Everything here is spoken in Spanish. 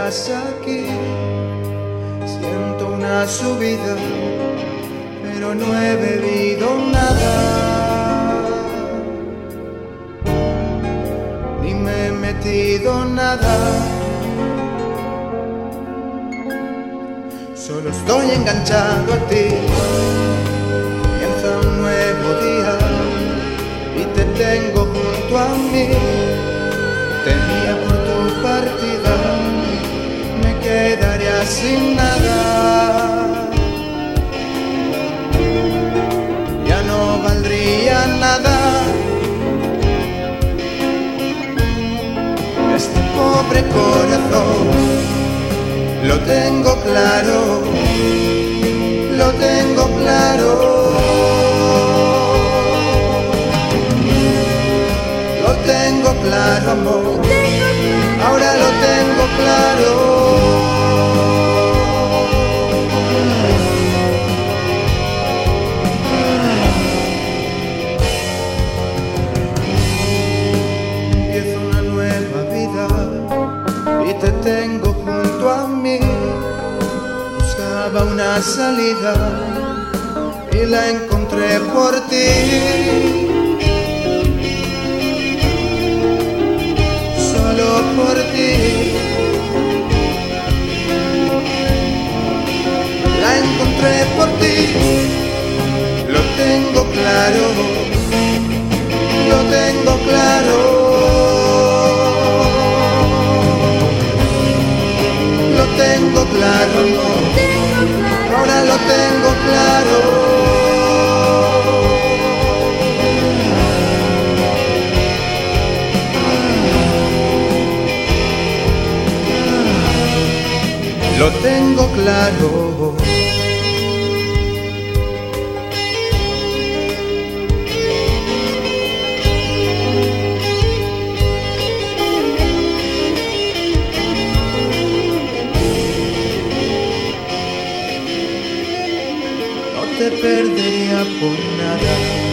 estás aquí. Siento una subida, pero no he bebido nada, ni me he metido nada. Solo estoy enganchado a ti. Comienza un nuevo día y te tengo junto a mí. Temía por tu partida, me quedaría sin nada. Ya no valdría nada este pobre corazón. Lo tengo claro, lo tengo claro. Lo tengo claro, amor, ahora lo tengo claro. Empiezo una nueva vida y te tengo junto a mí. Buscaba una salida y la encontré por ti. Solo por ti la encontré por ti. Lo tengo claro, lo tengo claro. Lo tengo claro, amor, ahora lo tengo claro. Lo tengo claro. No te perdería por nada.